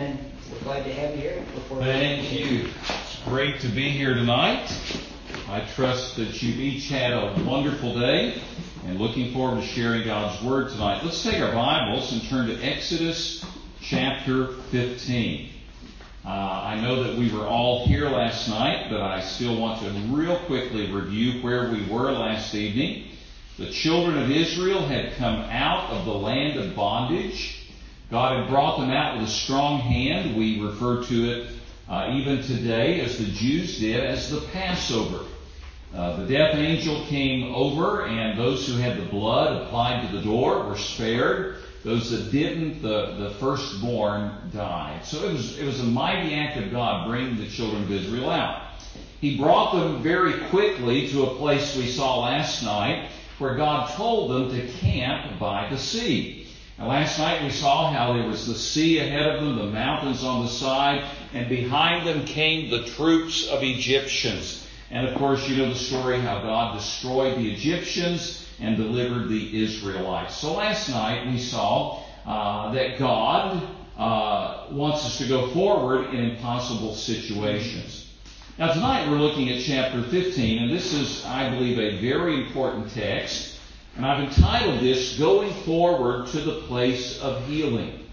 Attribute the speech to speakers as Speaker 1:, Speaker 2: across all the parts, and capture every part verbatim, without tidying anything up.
Speaker 1: and we're glad to have you here.
Speaker 2: Thank you. It's great to be here tonight. I trust that you've each had a wonderful day and looking forward to sharing God's Word tonight. Let's take our Bibles and turn to Exodus chapter fifteen. Uh, I know that we were all here last night, but I still want to real quickly review where we were last evening. The children of Israel had come out of the land of bondage. God had brought them out with a strong hand. We refer to it uh, even today, as the Jews did, as the Passover. Uh, the death angel came over, and those who had the blood applied to the door were spared. Those that didn't, the, the firstborn died. So it was, it was a mighty act of God bringing the children of Israel out. He brought them very quickly to a place we saw last night where God told them to camp by the sea. Now, last night we saw how there was the sea ahead of them, the mountains on the side, and behind them came the troops of Egyptians. And of course, you know the story how God destroyed the Egyptians and delivered the Israelites. So last night we saw uh, that God uh, wants us to go forward in impossible situations. Now tonight we're looking at chapter fifteen, and this is, I believe, a very important text. And I've entitled this, Going Forward to the Place of Healing.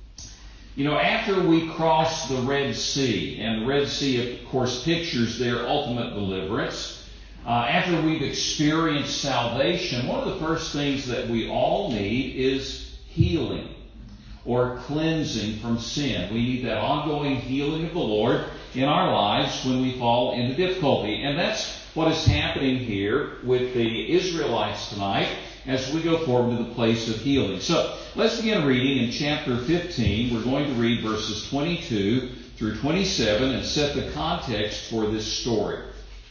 Speaker 2: You know, after we cross the Red Sea, and the Red Sea, of course, pictures their ultimate deliverance, uh, after we've experienced salvation, one of the first things that we all need is healing or cleansing from sin. We need that ongoing healing of the Lord in our lives when we fall into difficulty. And that's what is happening here with the Israelites tonight as we go forward to the place of healing. So let's begin reading in chapter fifteen. We're going to read verses twenty-two through twenty-seven and set the context for this story.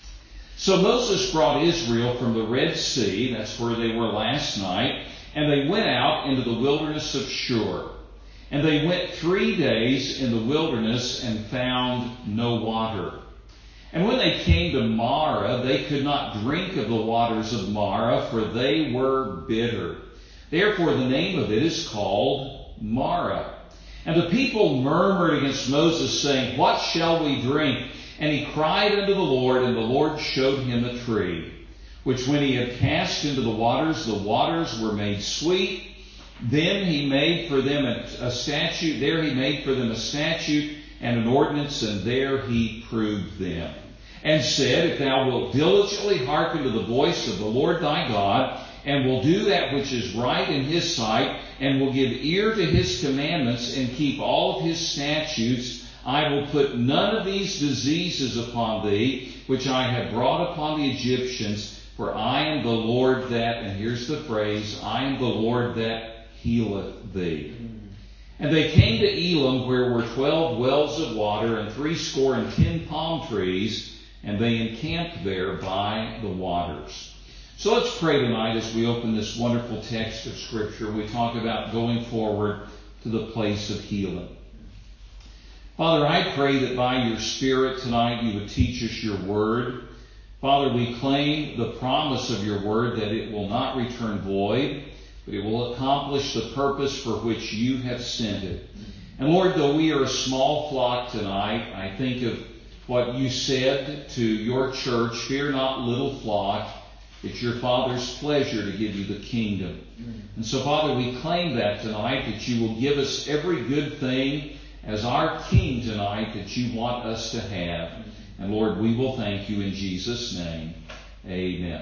Speaker 2: So Moses brought Israel from the Red Sea, that's where they were last night, and they went out into the wilderness of Shur. And they went three days in the wilderness and found no water. And when they came to Marah, they could not drink of the waters of Marah, for they were bitter. Therefore the name of it is called Marah. And the people murmured against Moses, saying, What shall we drink? And he cried unto the Lord, and the Lord showed him a tree, which when he had cast into the waters, the waters were made sweet. Then he made for them a, a statute, there he made for them a statute and an ordinance, and there he proved them. And said, If thou wilt diligently hearken to the voice of the Lord thy God, and will do that which is right in his sight, and will give ear to his commandments, and keep all of his statutes, I will put none of these diseases upon thee, which I have brought upon the Egyptians, for I am the Lord that, and here's the phrase, I am the Lord that healeth thee. And they came to Elim, where were twelve wells of water, and threescore and ten palm trees, and they encamped there by the waters. So let's pray tonight as we open this wonderful text of Scripture. We talk about going forward to the place of healing. Father, I pray that by your Spirit tonight you would teach us your word. Father, we claim the promise of your word that it will not return void, but it will accomplish the purpose for which you have sent it. And Lord, though we are a small flock tonight, I think of what you said to your church, fear not, little flock, it's your Father's pleasure to give you the kingdom. And so, Father, we claim that tonight, that you will give us every good thing as our King tonight that you want us to have. And Lord, we will thank you in Jesus' name. Amen.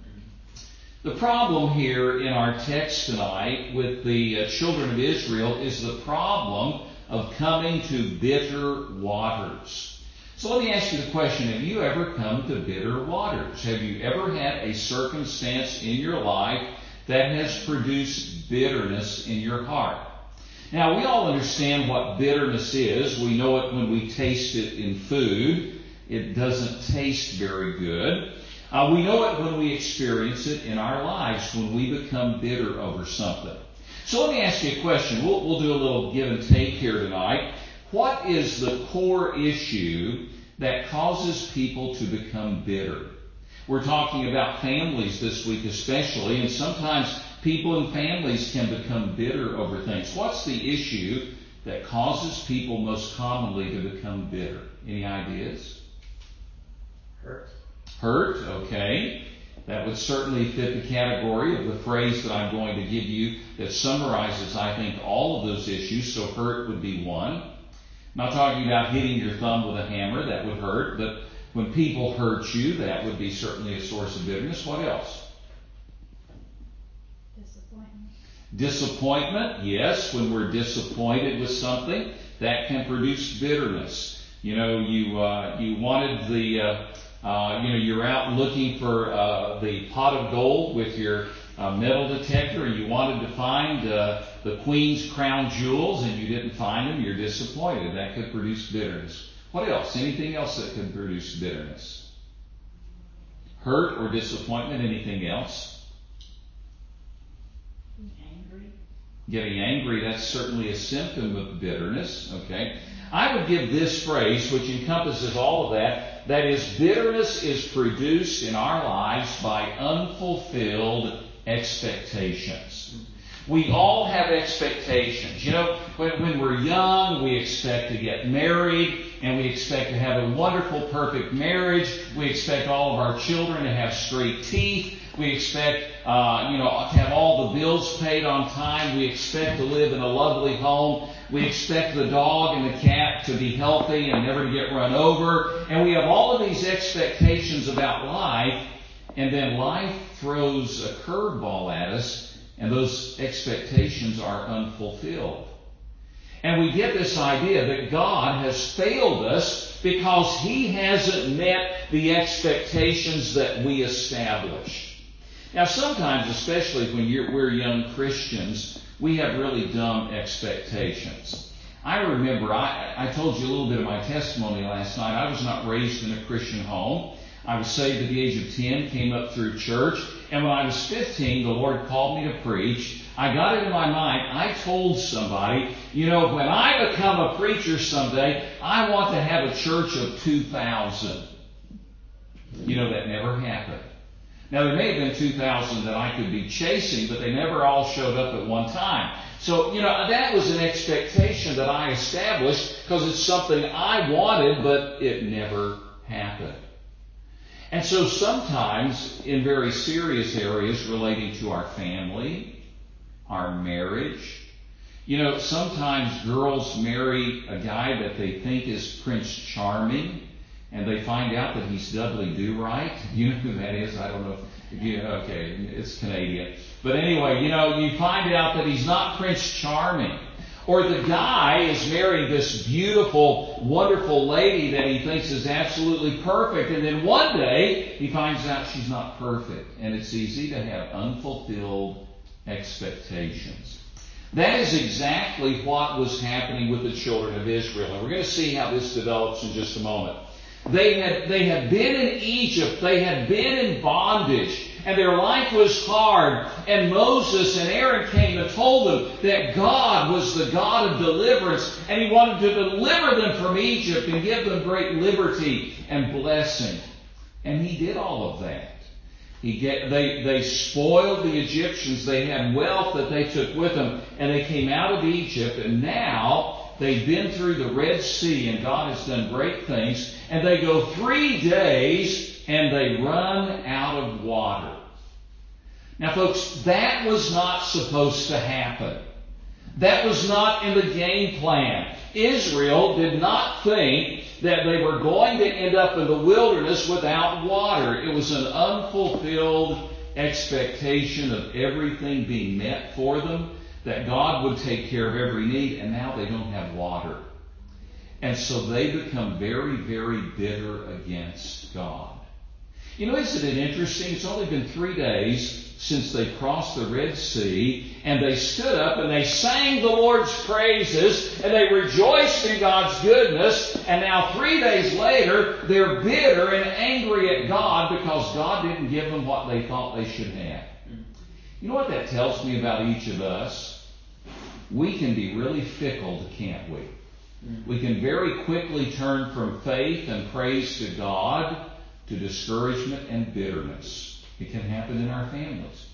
Speaker 2: The problem here in our text tonight with the uh, children of Israel is the problem of coming to bitter waters. So let me ask you the question, have you ever come to bitter waters? Have you ever had a circumstance in your life that has produced bitterness in your heart? Now, we all understand what bitterness is. We know it when we taste it in food. It doesn't taste very good. Uh, we know it when we experience it in our lives, when we become bitter over something. So let me ask you a question. We'll, we'll do a little give and take here tonight. What is the core issue that causes people to become bitter? We're talking about families this week especially, and sometimes people and families can become bitter over things. What's the issue that causes people most commonly to become bitter? Any ideas?
Speaker 1: Hurt.
Speaker 2: Hurt, okay. That would certainly fit the category of the phrase that I'm going to give you that summarizes, I think, all of those issues. So hurt would be one. I'm not talking about hitting your thumb with a hammer. That would hurt. But when people hurt you, that would be certainly a source of bitterness. What else?
Speaker 3: Disappointment.
Speaker 2: Disappointment, yes. When we're disappointed with something, that can produce bitterness. You know, you uh, you wanted the... Uh, Uh, you know, you're out looking for uh, the pot of gold with your uh, metal detector, and you wanted to find uh, the queen's crown jewels, and you didn't find them. You're disappointed. That could produce bitterness. What else? Anything else that could produce bitterness? Hurt or disappointment? Anything else?
Speaker 3: Angry.
Speaker 2: Getting angry, that's certainly a symptom of bitterness. Okay. I would give this phrase, which encompasses all of that. That is, bitterness is produced in our lives by unfulfilled expectations. We all have expectations. You know, when, when we're young, we expect to get married, and we expect to have a wonderful, perfect marriage. We expect all of our children to have straight teeth. We expect, uh, you know, to have all the bills paid on time. We expect to live in a lovely home. We expect the dog and the cat to be healthy and never to get run over. And we have all of these expectations about life, and then life throws a curveball at us, and those expectations are unfulfilled. And we get this idea that God has failed us because He hasn't met the expectations that we established. Now, sometimes, especially when you're, we're young Christians, we have really dumb expectations. I remember, I, I told you a little bit of my testimony last night. I was not raised in a Christian home. I was saved at the age of ten, came up through church, and when I was fifteen, the Lord called me to preach. I got it in my mind. I told somebody, you know, when I become a preacher someday, I want to have a church of two thousand. You know, that never happened. Now, there may have been two thousand that I could be chasing, but they never all showed up at one time. So, you know, that was an expectation that I established because it's something I wanted, but it never happened. And so sometimes in very serious areas relating to our family, our marriage, you know, sometimes girls marry a guy that they think is Prince Charming, and they find out that he's Dudley Do-Right. You know who that is? I don't know if you, okay, it's Canadian. But anyway, you know, you find out that he's not Prince Charming. Or the guy is marrying this beautiful, wonderful lady that he thinks is absolutely perfect, and then one day he finds out she's not perfect. And it's easy to have unfulfilled expectations. That is exactly what was happening with the children of Israel. And we're going to see how this develops in just a moment. They had, they had been in Egypt. They had been in bondage. And their life was hard. And Moses and Aaron came and told them that God was the God of deliverance. And He wanted to deliver them from Egypt and give them great liberty and blessing. And He did all of that. He get, they, they spoiled the Egyptians. They had wealth that they took with them. And they came out of Egypt. And now they've been through the Red Sea. And God has done great things. And they go three days and they run out of water. Now, folks, that was not supposed to happen. That was not in the game plan. Israel did not think that they were going to end up in the wilderness without water. It was an unfulfilled expectation of everything being met for them, that God would take care of every need, and now they don't have water. And so they become very, very bitter against God. You know, isn't it interesting? It's only been three days since they crossed the Red Sea, and they stood up and they sang the Lord's praises, and they rejoiced in God's goodness, and now three days later, they're bitter and angry at God because God didn't give them what they thought they should have. You know what that tells me about each of us? We can be really fickle, can't we? We can very quickly turn from faith and praise to God to discouragement and bitterness. It can happen in our families.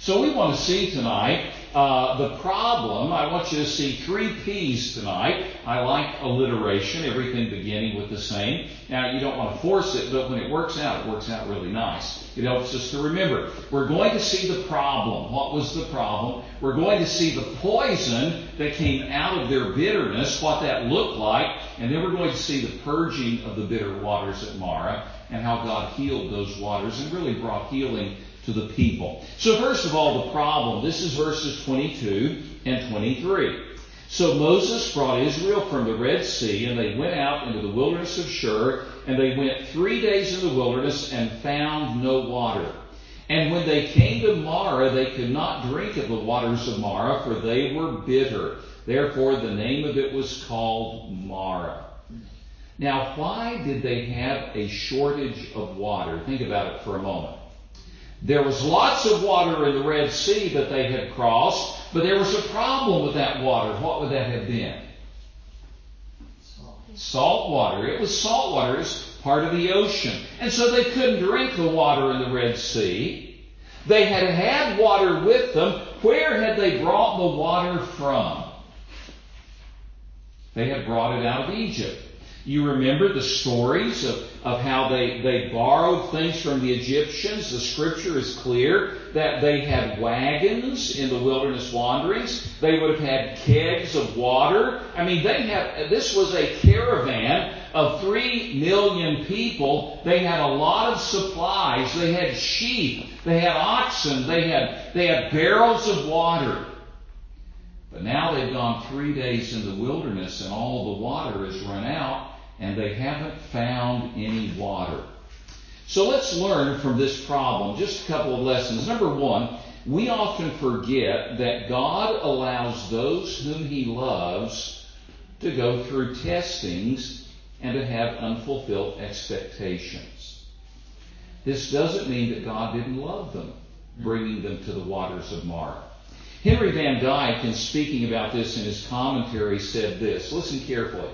Speaker 2: So we want to see tonight uh, the problem. I want you to see three P's tonight. I like alliteration, everything beginning with the same. Now, you don't want to force it, but when it works out, it works out really nice. It helps us to remember. We're going to see the problem. What was the problem? We're going to see the poison that came out of their bitterness, what that looked like, and then we're going to see the purging of the bitter waters at Marah and how God healed those waters and really brought healing to the people. So first of all, the problem. This is verses twenty-two and twenty-three. So Moses brought Israel from the Red Sea, and they went out into the wilderness of Shur, and they went three days in the wilderness and found no water. And when they came to Marah, they could not drink of the waters of Marah, for they were bitter. Therefore the name of it was called Marah. Now, why did they have a shortage of water? Think about it for a moment. There was lots of water in the Red Sea that they had crossed, but there was a problem with that water. What would that have been?
Speaker 1: Salt.
Speaker 2: Salt water. It was salt water. It was part of the ocean. And so they couldn't drink the water in the Red Sea. They had had water with them. Where had they brought the water from? They had brought it out of Egypt. You remember the stories of, of how they, they borrowed things from the Egyptians. The scripture is clear that they had wagons in the wilderness wanderings. They would have had kegs of water. I mean, they had, this was a caravan of three million people. They had a lot of supplies. They had sheep. They had oxen. They had, they had barrels of water. But now they've gone three days in the wilderness and all the water has run out, and they haven't found any water. So let's learn from this problem just a couple of lessons. Number one, we often forget that God allows those whom He loves to go through testings and to have unfulfilled expectations. This doesn't mean that God didn't love them, bringing them to the waters of Marah. Henry Van Dyke, in speaking about this in his commentary, said this. Listen carefully.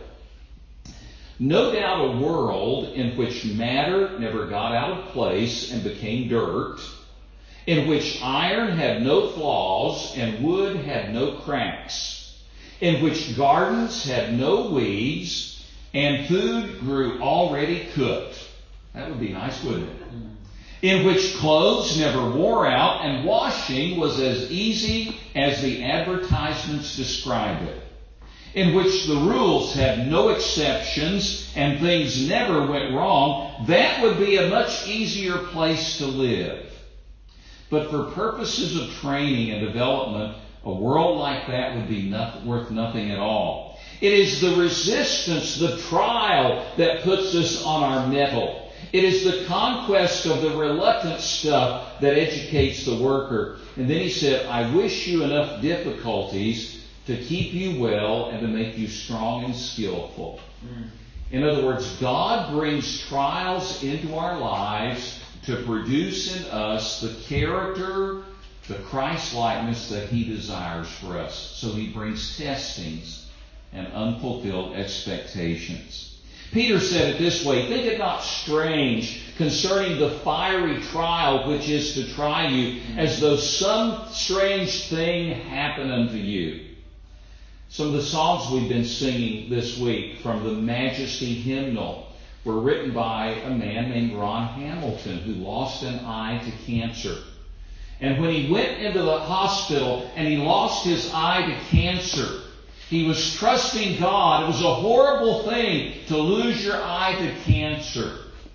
Speaker 2: No doubt a world in which matter never got out of place and became dirt, in which iron had no flaws and wood had no cracks, in which gardens had no weeds and food grew already cooked. That would be nice, wouldn't it? In which clothes never wore out and washing was as easy as the advertisements describe it. In which the rules had no exceptions and things never went wrong, that would be a much easier place to live. But for purposes of training and development, a world like that would be not, worth nothing at all. It is the resistance, the trial that puts us on our mettle. It is the conquest of the reluctant stuff that educates the worker. And then he said, I wish you enough difficulties to keep you well and to make you strong and skillful. Mm. In other words, God brings trials into our lives to produce in us the character, the Christ-likeness that He desires for us. So He brings testings and unfulfilled expectations. Peter said it this way, think it not strange concerning the fiery trial which is to try you, as though some strange thing happened unto you. Some of the songs we've been singing this week from the Majesty hymnal were written by a man named Ron Hamilton, who lost an eye to cancer. And when he went into the hospital and he lost his eye to cancer, he was trusting God. It was a horrible thing to lose your eye to cancer.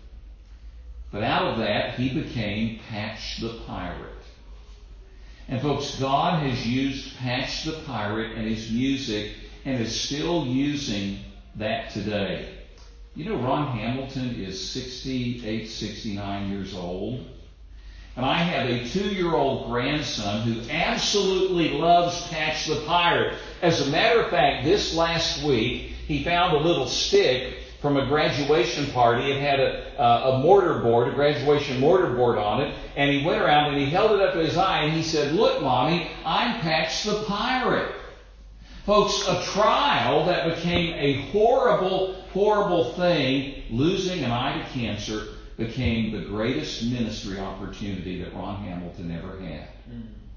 Speaker 2: But out of that, he became Patch the Pirate. And folks, God has used Patch the Pirate and his music and is still using that today. You know, Ron Hamilton is sixty-eight, sixty-nine years old. And I have a two-year-old grandson who absolutely loves Patch the Pirate. As a matter of fact, this last week, he found a little stick from a graduation party. It had a, a, a mortar board, a graduation mortar board on it. And he went around and he held it up to his eye and he said, look, Mommy, I'm Patch the Pirate. Folks, a trial that became a horrible, horrible thing, losing an eye to cancer, became the greatest ministry opportunity that Ron Hamilton ever had. Mm.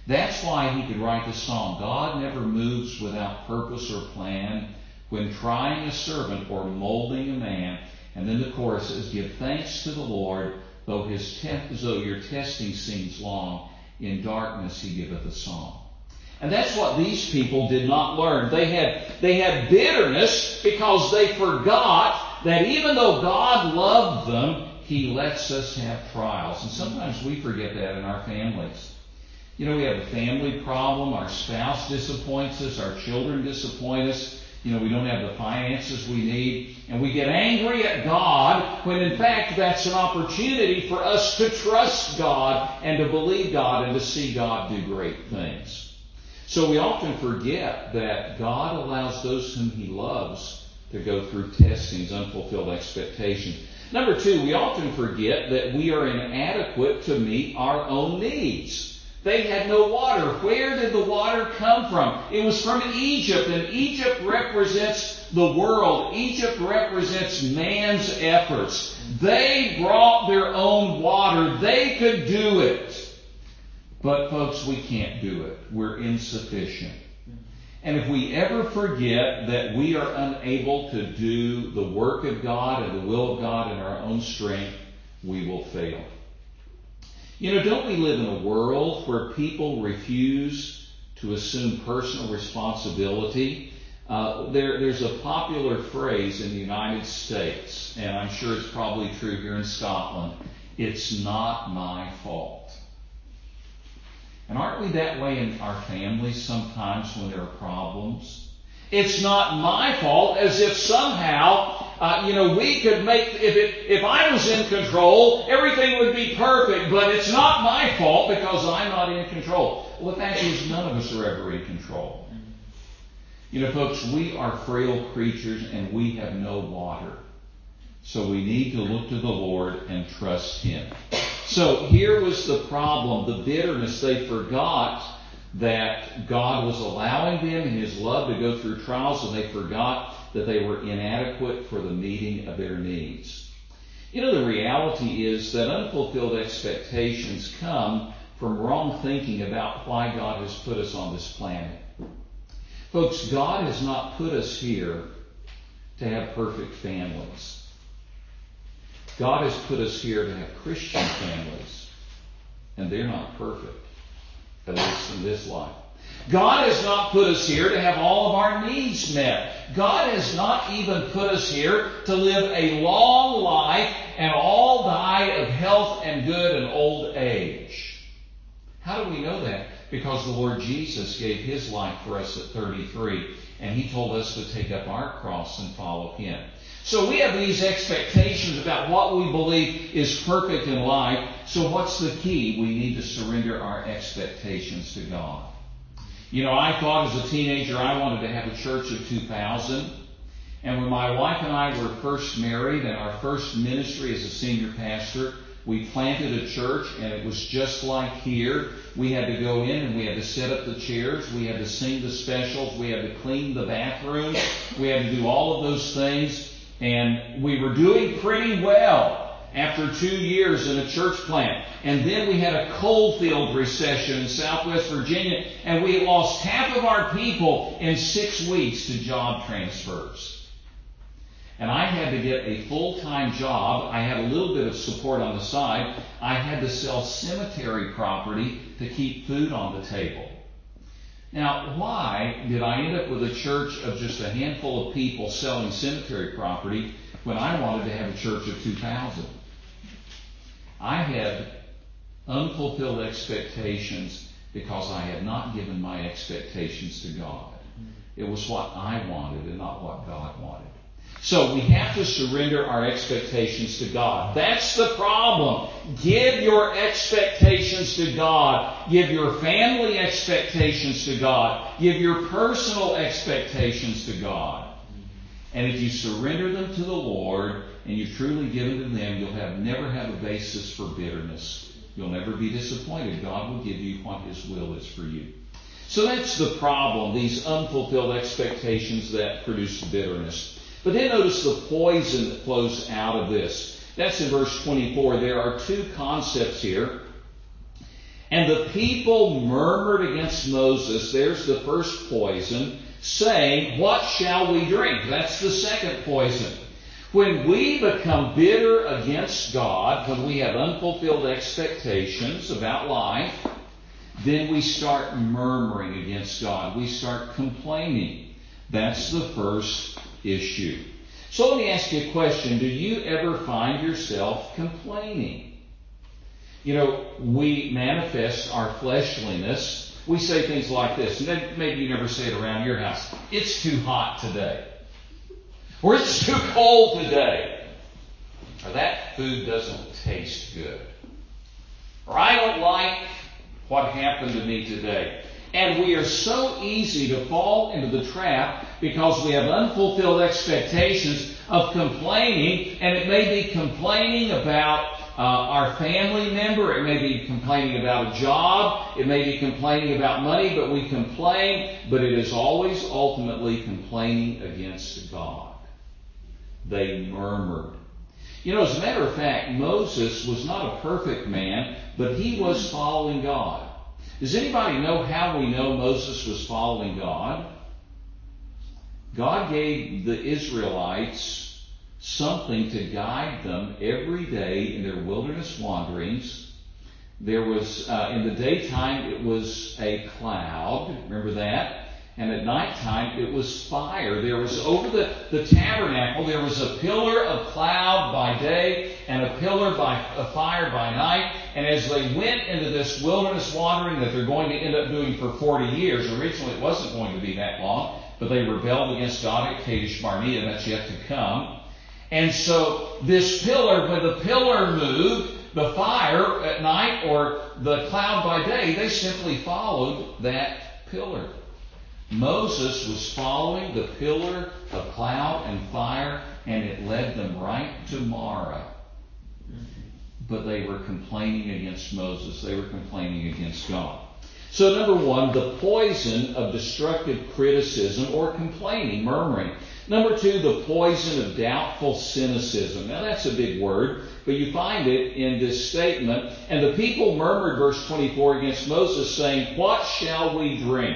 Speaker 2: That's why he could write the song, God never moves without purpose or plan, when trying a servant or molding a man. And then the chorus is, give thanks to the Lord, though his te- though your testing seems long, in darkness he giveth a song. And that's what these people did not learn. They had, they had bitterness because they forgot that even though God loved them, he lets us have trials. And sometimes we forget that in our families. You know, we have a family problem, our spouse disappoints us, our children disappoint us, you know, we don't have the finances we need, and we get angry at God when in fact that's an opportunity for us to trust God and to believe God and to see God do great things. So we often forget that God allows those whom he loves to go through testings, unfulfilled expectations. Number two, we often forget that we are inadequate to meet our own needs. They had no water. Where did the water come from? It was from Egypt, and Egypt represents the world. Egypt represents man's efforts. They brought their own water. They could do it. But folks, we can't do it. We're insufficient. And if we ever forget that we are unable to do the work of God and the will of God in our own strength, we will fail. You know, don't we live in a world where people refuse to assume personal responsibility? Uh, there, there's a popular phrase in the United States, and I'm sure it's probably true here in Scotland, it's not my fault. And aren't we that way in our families sometimes when there are problems? It's not my fault, as if somehow, uh, you know, we could make, if it, if I was in control, everything would be perfect, but it's not my fault because I'm not in control. Well, the fact is, none of us are ever in control. You know, folks, we are frail creatures and we have no water. So we need to look to the Lord and trust him. So here was the problem, the bitterness. They forgot that God was allowing them in his love to go through trials, and they forgot that they were inadequate for the meeting of their needs. You know, the reality is that unfulfilled expectations come from wrong thinking about why God has put us on this planet. Folks, God has not put us here to have perfect families. God has put us here to have Christian families, and they're not perfect, at least in this life. God has not put us here to have all of our needs met. God has not even put us here to live a long life and all die of health and good and old age. How do we know that? Because the Lord Jesus gave his life for us at thirty-three, and he told us to take up our cross and follow him. So we have these expectations about what we believe is perfect in life. So what's the key? We need to surrender our expectations to God. You know, I thought as a teenager I wanted to have a church of two thousand. And when my wife and I were first married and our first ministry as a senior pastor, we planted a church, and it was just like here. We had to go in and we had to set up the chairs. We had to sing the specials. We had to clean the bathrooms. We had to do all of those things. And we were doing pretty well after two years in a church plant. And then we had a coal field recession in Southwest Virginia, and we lost half of our people in six weeks to job transfers. And I had to get a full-time job. I had a little bit of support on the side. I had to sell cemetery property to keep food on the table. Now, why did I end up with a church of just a handful of people selling cemetery property when I wanted to have a church of two thousand? I had unfulfilled expectations because I had not given my expectations to God. It was what I wanted and not what God wanted. So we have to surrender our expectations to God. That's the problem. Give your expectations to God. Give your family expectations to God. Give your personal expectations to God. And if you surrender them to the Lord and you truly give them to them, you'll have never have a basis for bitterness. You'll never be disappointed. God will give you what his will is for you. So that's the problem, these unfulfilled expectations that produce bitterness. But then notice the poison that flows out of this. That's in verse twenty-four. There are two concepts here. And the people murmured against Moses. There's the first poison, saying, what shall we drink? That's the second poison. When we become bitter against God, when we have unfulfilled expectations about life, then we start murmuring against God. We start complaining. That's the first issue. So let me ask you a question. Do you ever find yourself complaining? You know, we manifest our fleshliness. We say things like this. Maybe you never say it around your house. It's too hot today. Or it's too cold today. Or that food doesn't taste good. Or I don't like what happened to me today. And we are so easy to fall into the trap because we have unfulfilled expectations of complaining, and it may be complaining about uh, our family member, it may be complaining about a job, it may be complaining about money, but we complain, but it is always ultimately complaining against God. They murmured. You know, as a matter of fact, Moses was not a perfect man, but he was following God. Does anybody know how we know Moses was following God? God gave the Israelites something to guide them every day in their wilderness wanderings. There was, uh, in the daytime, it was a cloud. Remember that? And at nighttime, it was fire. There was over the, the tabernacle, there was a pillar of cloud by day and a pillar by of fire by night. And as they went into this wilderness wandering that they're going to end up doing for forty years, originally it wasn't going to be that long, but they rebelled against God at Kadesh Barnea. That's yet to come. And so this pillar, when the pillar moved, the fire at night or the cloud by day, they simply followed that pillar. Moses was following the pillar of cloud and fire, and it led them right to Marah. But they were complaining against Moses. They were complaining against God. So number one, the poison of destructive criticism or complaining, murmuring. Number two, the poison of doubtful cynicism. Now that's a big word, but you find it in this statement. And the people murmured, verse twenty-four, against Moses, saying, what shall we drink?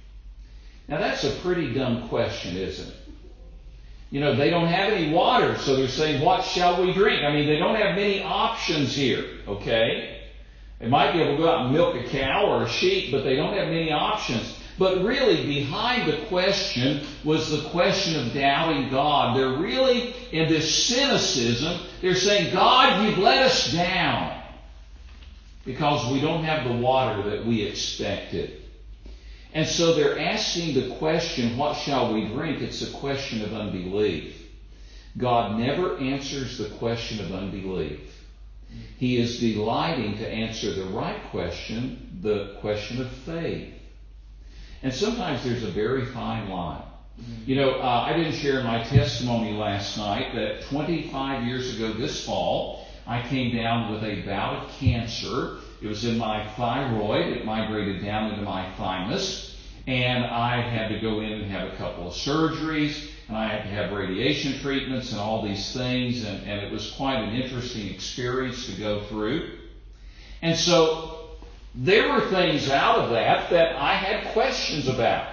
Speaker 2: Now that's a pretty dumb question, isn't it? You know, they don't have any water, so they're saying, what shall we drink? I mean, they don't have many options here, okay? They might be able to go out and milk a cow or a sheep, but they don't have many options. But really, behind the question was the question of doubting God. They're really, in this cynicism, they're saying, God, you've let us down because we don't have the water that we expected. And so they're asking the question, what shall we drink? It's a question of unbelief. God never answers the question of unbelief. He is delighting to answer the right question, the question of faith. And sometimes there's a very fine line. You know, uh, I didn't share my testimony last night that twenty-five years ago this fall, I came down with a bout of cancer. It was in my thyroid. It migrated down into my thymus. And I had to go in and have a couple of surgeries. And I had to have radiation treatments and all these things. And, and it was quite an interesting experience to go through. And so there were things out of that that I had questions about.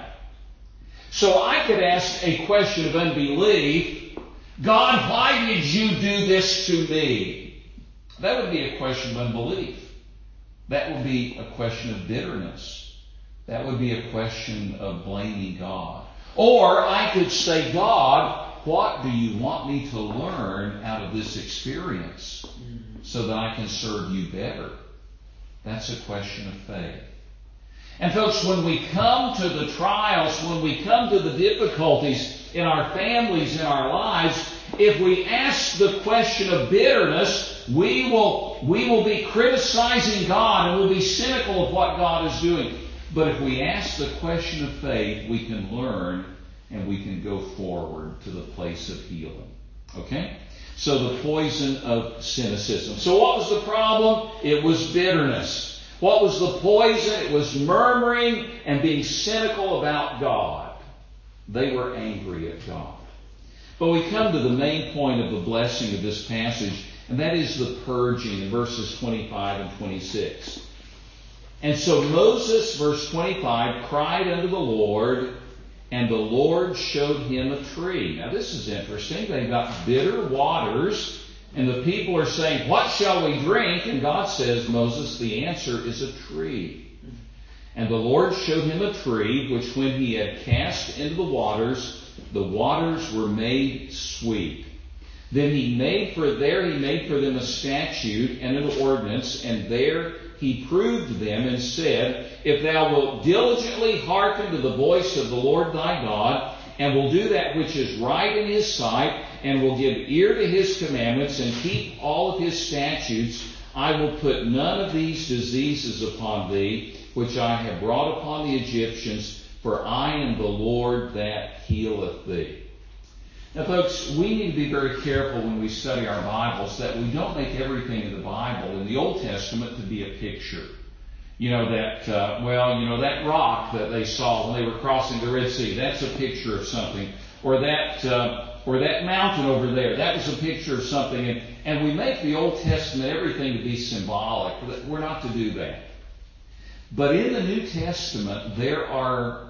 Speaker 2: So I could ask a question of unbelief. God, why did you do this to me? That would be a question of unbelief. That would be a question of bitterness. That would be a question of blaming God. Or I could say, God, what do you want me to learn out of this experience so that I can serve you better? That's a question of faith. And folks, when we come to the trials, when we come to the difficulties in our families, in our lives, if we ask the question of bitterness, we will, we will be criticizing God and we'll be cynical of what God is doing. But if we ask the question of faith, we can learn and we can go forward to the place of healing. Okay? So the poison of cynicism. So what was the problem? It was bitterness. What was the poison? It was murmuring and being cynical about God. They were angry at God. But we come to the main point of the blessing of this passage, and that is the purging in verses twenty-five and twenty-six. And so Moses, verse twenty-five, cried unto the Lord, and the Lord showed him a tree. Now this is interesting. They've got bitter waters, and the people are saying, what shall we drink? And God says, Moses, the answer is a tree. And the Lord showed him a tree, which when he had cast into the waters, the waters were made sweet. Then he made for there he made for them a statute and an ordinance, and there he proved them and said, if thou wilt diligently hearken to the voice of the Lord thy God, and will do that which is right in his sight, and will give ear to his commandments, and keep all of his statutes, I will put none of these diseases upon thee, which I have brought upon the Egyptians, for I am the Lord that healeth thee. Now, folks, we need to be very careful when we study our Bibles that we don't make everything in the Bible, in the Old Testament, to be a picture. You know, that, uh, well, you know, that rock that they saw when they were crossing the Red Sea, that's a picture of something. Or that, uh, or that mountain over there, that was a picture of something. And, and we make the Old Testament everything to be symbolic. We're not to do that. But in the New Testament, there are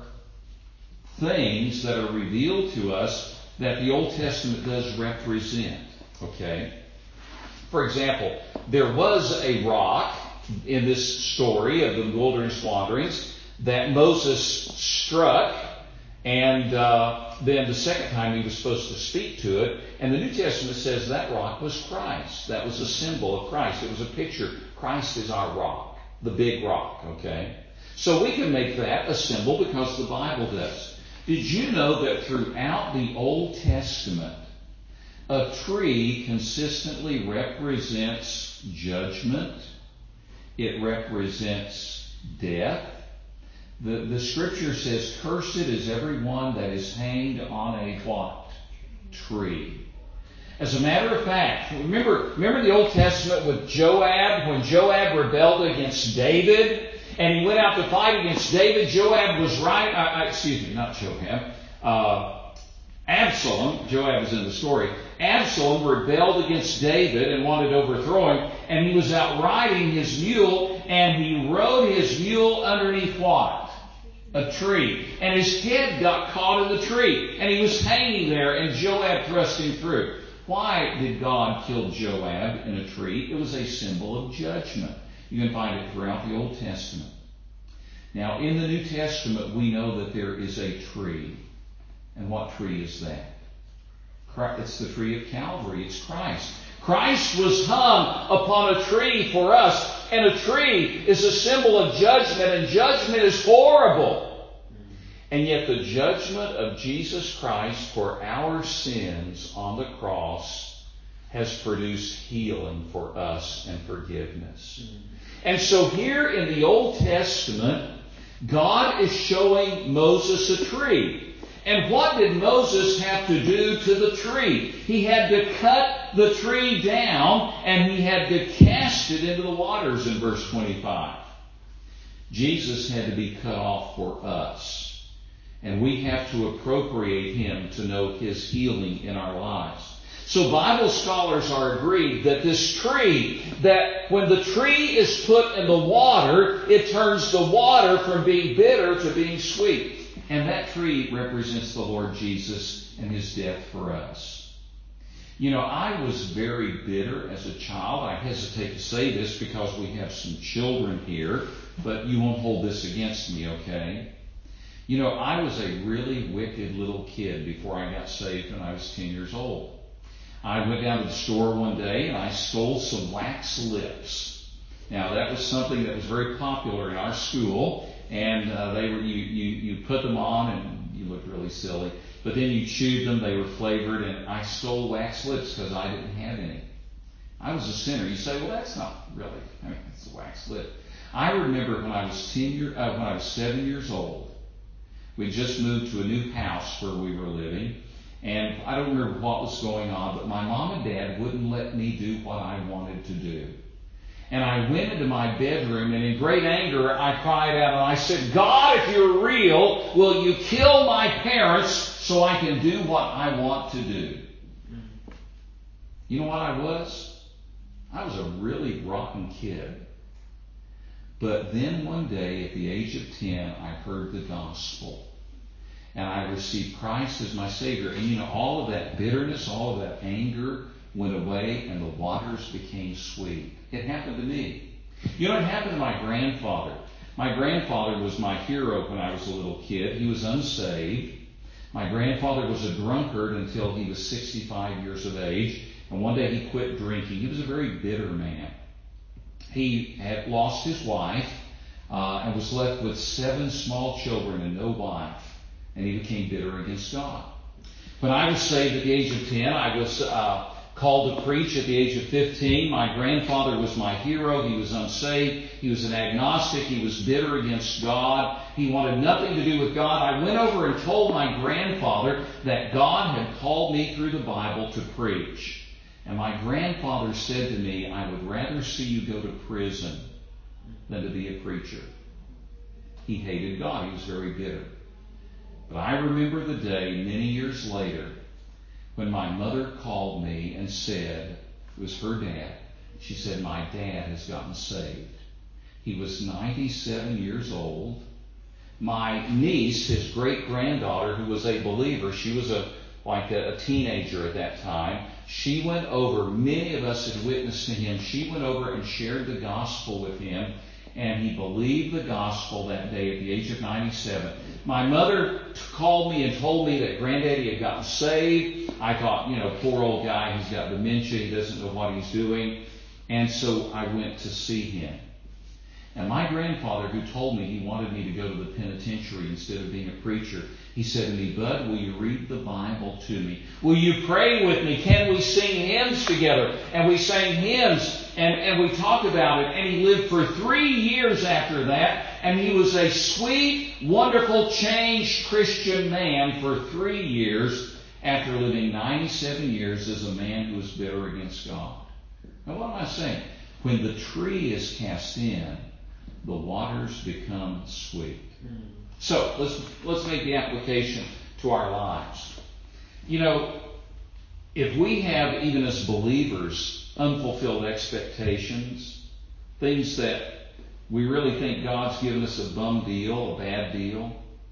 Speaker 2: things that are revealed to us that the Old Testament does represent. Okay? For example, there was a rock in this story of the wilderness wanderings that Moses struck, and uh, then the second time he was supposed to speak to it. And the New Testament says that rock was Christ. That was a symbol of Christ. It was a picture. Christ is our rock, the big rock. Okay? So we can make that a symbol because the Bible does. Did you know that throughout the Old Testament, a tree consistently represents judgment? It represents death. The, the scripture says, cursed is everyone that is hanged on a what? Tree. As a matter of fact, remember, remember the Old Testament with Joab, when Joab rebelled against David? And he went out to fight against David. Joab was right. Uh, excuse me, not Joab. Uh, Absalom. Joab is in the story. Absalom rebelled against David and wanted to overthrow him. And he was out riding his mule. And he rode his mule underneath what? A tree. And his head got caught in the tree. And he was hanging there. And Joab thrust him through. Why did God kill Joab in a tree? It was a symbol of judgment. You can find it throughout the Old Testament. Now, in the New Testament, we know that there is a tree. And what tree is that? It's the tree of Calvary. It's Christ. Christ was hung upon a tree for us. And a tree is a symbol of judgment. And judgment is horrible. And yet the judgment of Jesus Christ for our sins on the cross has produced healing for us and forgiveness. And so here in the Old Testament, God is showing Moses a tree. And what did Moses have to do to the tree? He had to cut the tree down, and he had to cast it into the waters in verse twenty-five. Jesus had to be cut off for us. And we have to appropriate him to know his healing in our lives. So Bible scholars are agreed that this tree, that when the tree is put in the water, it turns the water from being bitter to being sweet. And that tree represents the Lord Jesus and his death for us. You know, I was very bitter as a child. I hesitate to say this because we have some children here, but you won't hold this against me, okay? You know, I was a really wicked little kid before I got saved when I was ten years old. I went down to the store one day and I stole some wax lips. Now that was something that was very popular in our school, and uh, they were you, you you put them on and you looked really silly, but then you chewed them. They were flavored, and I stole wax lips because I didn't have any. I was a sinner. You say, well, that's not really. I mean, it's a wax lip. I remember when I was ten year uh, when I was seven years old. We just moved to a new house where we were living. And I don't remember what was going on, but my mom and dad wouldn't let me do what I wanted to do. And I went into my bedroom, and in great anger, I cried out, and I said, God, if you're real, will you kill my parents so I can do what I want to do? You know what I was? I was a really rotten kid. But then one day, at the age of ten, I heard the gospel. And I received Christ as my Savior. And you know, all of that bitterness, all of that anger went away, and the waters became sweet. It happened to me. You know, it happened to my grandfather. My grandfather was my hero when I was a little kid. He was unsaved. My grandfather was a drunkard until he was sixty-five years of age. And one day he quit drinking. He was a very bitter man. He had lost his wife uh, and was left with seven small children and no wife. And he became bitter against God. When I was saved at the age of ten, I was uh, called to preach at the age of fifteen. My grandfather was my hero. He was unsaved. He was an agnostic. He was bitter against God. He wanted nothing to do with God. I went over and told my grandfather that God had called me through the Bible to preach. And my grandfather said to me, I would rather see you go to prison than to be a preacher. He hated God. He was very bitter. But I remember the day many years later when my mother called me and said, it was her dad, she said, my dad has gotten saved. He was ninety-seven years old. My niece, his great-granddaughter, who was a believer, she was a like a, a teenager at that time, she went over, many of us had witnessed to him, she went over and shared the gospel with him, and he believed the gospel that day at the age of ninety-seven. My mother t- called me and told me that Granddaddy had gotten saved. I thought, you know, poor old guy, he's got dementia, he doesn't know what he's doing. And so I went to see him. And my grandfather, who told me he wanted me to go to the penitentiary instead of being a preacher, he said to me, Bud, will you read the Bible to me? Will you pray with me? Can we sing hymns together? And we sang hymns, and, and we talked about it. And he lived for three years after that. And he was a sweet, wonderful, changed Christian man for three years after living ninety-seven years as a man who was bitter against God. Now, what am I saying? When the tree is cast in, the waters become sweet. So let's let's make the application to our lives. You know, if we have, even as believers, unfulfilled expectations, things that we really think God's given us a bum deal, a bad deal,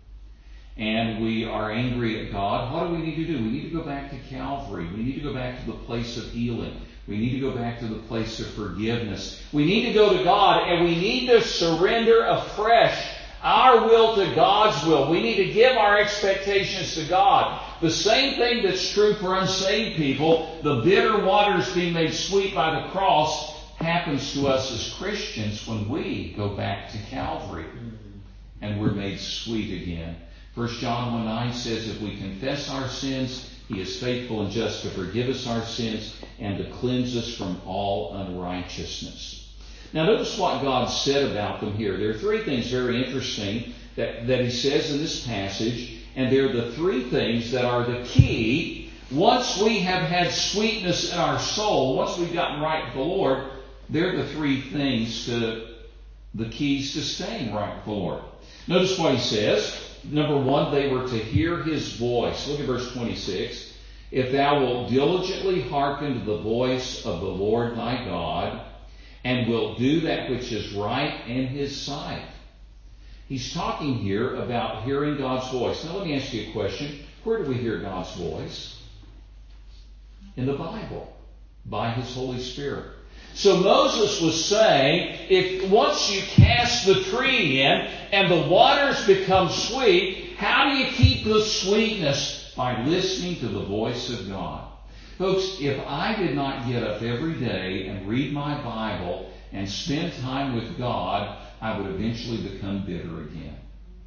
Speaker 2: and we are angry at God, what do we need to do? We need to go back to Calvary. We need to go back to the place of healing. We need to go back to the place of forgiveness. We need to go to God, and we need to surrender afresh our will to God's will. We need to give our expectations to God. The same thing that's true for unsaved people, the bitter waters being made sweet by the cross, happens to us as Christians when we go back to Calvary and we're made sweet again. First John one nine says, if we confess our sins, He is faithful and just to forgive us our sins and to cleanse us from all unrighteousness. Now notice what God said about them here. There are three things very interesting that, that He says in this passage, and they're the three things that are the key. Once we have had sweetness in our soul, once we've gotten right with the Lord, they're the three things to the keys to staying right with the Lord. Notice what He says. Number one, they were to hear His voice. Look at verse twenty-six. If thou wilt diligently hearken to the voice of the Lord thy God, and wilt do that which is right in His sight. He's talking here about hearing God's voice. Now let me ask you a question. Where do we hear God's voice? In the Bible, by His Holy Spirit. So Moses was saying, if once you cast the tree in and the waters become sweet, how do you keep the sweetness? By listening to the voice of God. Folks, if I did not get up every day and read my Bible and spend time with God, I would eventually become bitter again.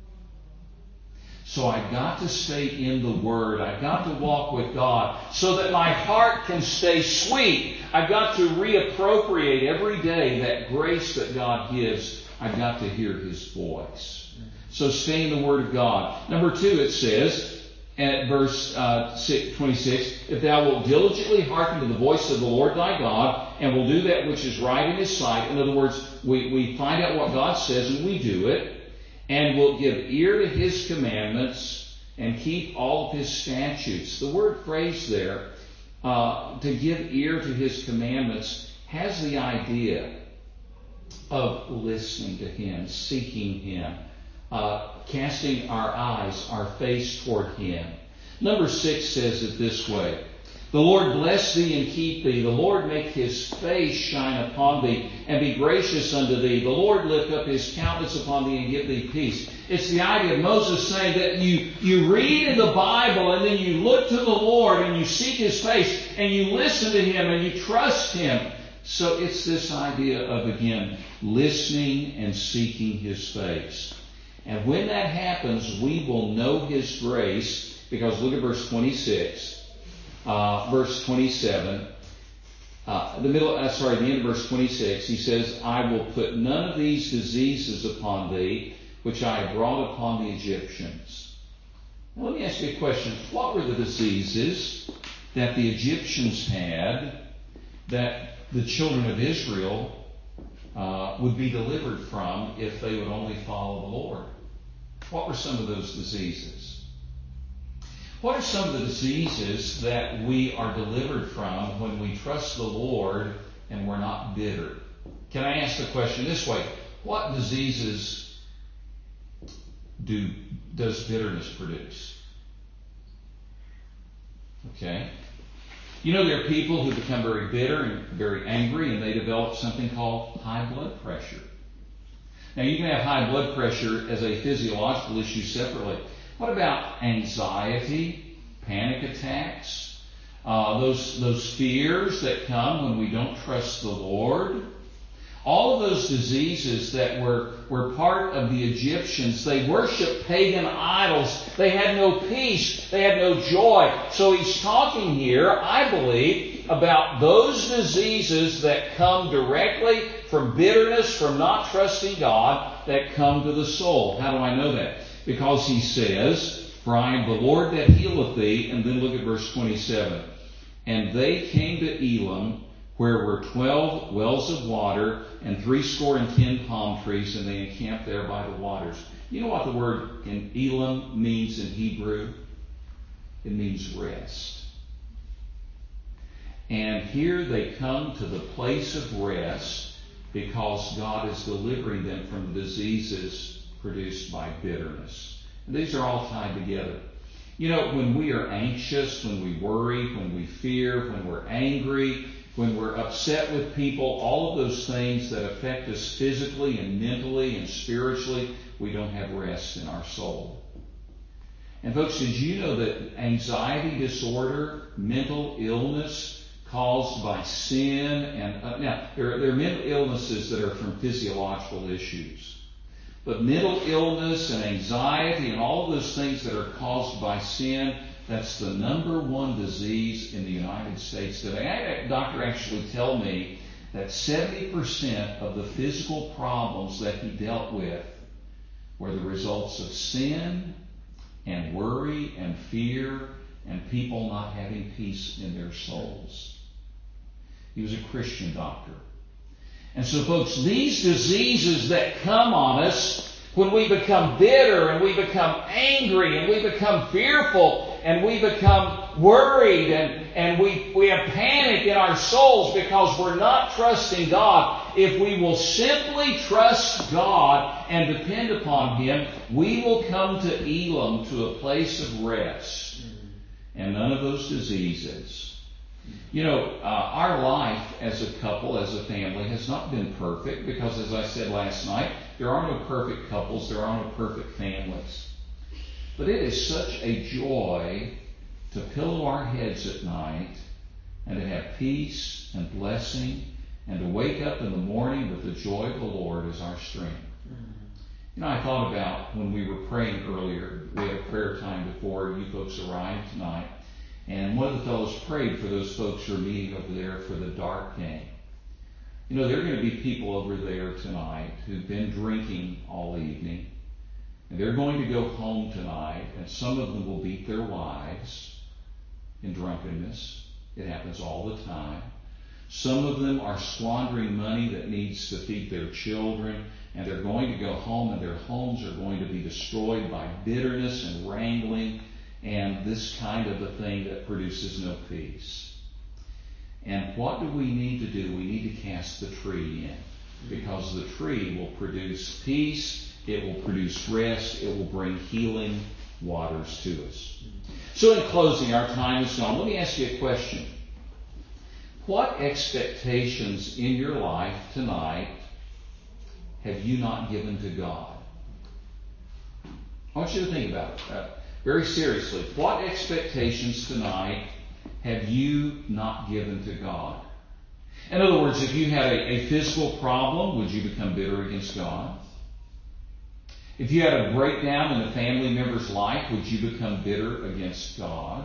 Speaker 2: So I've got to stay in the Word. I've got to walk with God so that my heart can stay sweet. I've got to reappropriate every day that grace that God gives. I've got to hear His voice. So stay in the Word of God. Number two, it says at verse uh, twenty-six, if thou wilt diligently hearken to the voice of the Lord thy God, and will do that which is right in His sight. In other words, we, we find out what God says and we do it. And will give ear to His commandments and keep all of His statutes. The word phrase there, uh, to give ear to His commandments, has the idea of listening to Him, seeking Him, uh, casting our eyes, our face toward Him. Number six says it this way: the Lord bless thee and keep thee. The Lord make His face shine upon thee and be gracious unto thee. The Lord lift up His countenance upon thee and give thee peace. It's the idea of Moses saying that you, you read in the Bible and then you look to the Lord and you seek His face and you listen to Him and you trust Him. So it's this idea of, again, listening and seeking His face. And when that happens, we will know His grace, because look at verse twenty-six. Uh, verse twenty-seven, uh, the middle, uh, sorry, the end of verse twenty-six, he says, I will put none of these diseases upon thee, which I have brought upon the Egyptians. Now, let me ask you a question. What were the diseases that the Egyptians had that the children of Israel uh, would be delivered from if they would only follow the Lord? What were some of those diseases? What are some of the diseases that we are delivered from when we trust the Lord and we're not bitter? Can I ask the question this way? What diseases do does bitterness produce? Okay. You know, there are people who become very bitter and very angry, and they develop something called high blood pressure. Now, you can have high blood pressure as a physiological issue separately. What about anxiety, panic attacks, uh, those, those fears that come when we don't trust the Lord? All of those diseases that were, were part of the Egyptians, they worshiped pagan idols. They had no peace. They had no joy. So he's talking here, I believe, about those diseases that come directly from bitterness, from not trusting God, that come to the soul. How do I know that? Because he says, for I am the Lord that healeth thee. And then look at verse twenty-seven. And they came to Elim, where were twelve wells of water, and threescore and ten palm trees, and they encamped there by the waters. You know what the word in Elim means in Hebrew? It means rest. And here they come to the place of rest because God is delivering them from the diseases produced by bitterness. And these are all tied together. You know, when we are anxious, when we worry, when we fear, when we're angry, when we're upset with people, all of those things that affect us physically and mentally and spiritually, we don't have rest in our soul. And folks, did you know that anxiety disorder, mental illness caused by sin, and uh, now there, there are mental illnesses that are from physiological issues. But mental illness and anxiety and all of those things that are caused by sin, that's the number one disease in the United States today. I had a doctor actually tell me that seventy percent of the physical problems that he dealt with were the results of sin and worry and fear and people not having peace in their souls. He was a Christian doctor. And so, folks, these diseases that come on us when we become bitter and we become angry and we become fearful and we become worried and, and we, we have panic in our souls because we're not trusting God. If we will simply trust God and depend upon Him, we will come to Elim, to a place of rest, and none of those diseases. You know, uh, our life as a couple, as a family, has not been perfect because, as I said last night, there are no perfect couples, there are no perfect families. But it is such a joy to pillow our heads at night and to have peace and blessing and to wake up in the morning with the joy of the Lord as our strength. You know, I thought about when we were praying earlier, we had a prayer time before you folks arrived tonight. And one of the fellows prayed for those folks who are meeting over there for the dark game. You know, there are going to be people over there tonight who've been drinking all evening. And they're going to go home tonight, and some of them will beat their wives in drunkenness. It happens all the time. Some of them are squandering money that needs to feed their children, and they're going to go home, and their homes are going to be destroyed by bitterness and wrangling and this kind of a thing that produces no peace. And what do we need to do? We need to cast the tree in. because the tree will produce peace, it will produce rest, it will bring healing waters to us. So in closing, our time is gone. Let me ask you a question. What expectations in your life tonight have you not given to God? I want you to think about it uh, very seriously. What expectations tonight have you not given to God? In other words, if you had a, a physical problem, would you become bitter against God? If you had a breakdown in a family member's life, would you become bitter against God?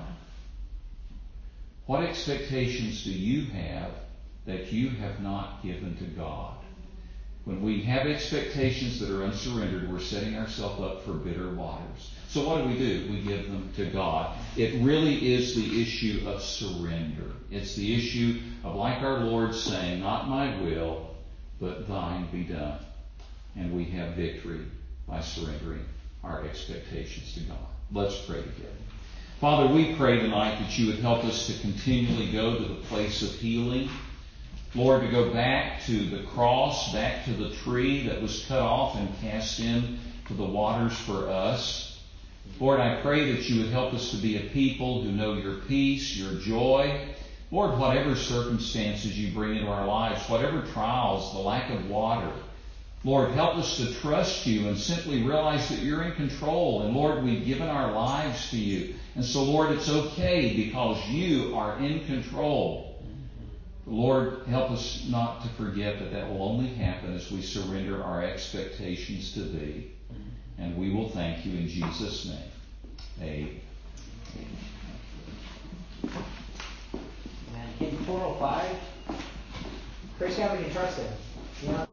Speaker 2: What expectations do you have that you have not given to God? When we have expectations that are unsurrendered, we're setting ourselves up for bitter waters. So what do we do? We give them to God. It really is the issue of surrender. It's the issue of, like our Lord saying, not my will, but thine be done. And we have victory by surrendering our expectations to God. Let's pray together. Father, we pray tonight that you would help us to continually go to the place of healing. Lord, to go back to the cross, back to the tree that was cut off and cast in to the waters for us. Lord, I pray that you would help us to be a people who know your peace, your joy. Lord, whatever circumstances you bring into our lives, whatever trials, the lack of water, Lord, help us to trust you and simply realize that you're in control. And Lord, we've given our lives to you. And so, Lord, it's okay because you are in control. Lord, help us not to forget that that will only happen as we surrender our expectations to thee. And we will thank you in Jesus' name. Amen.
Speaker 1: And in four oh five, Chris, how we can trust him? You know?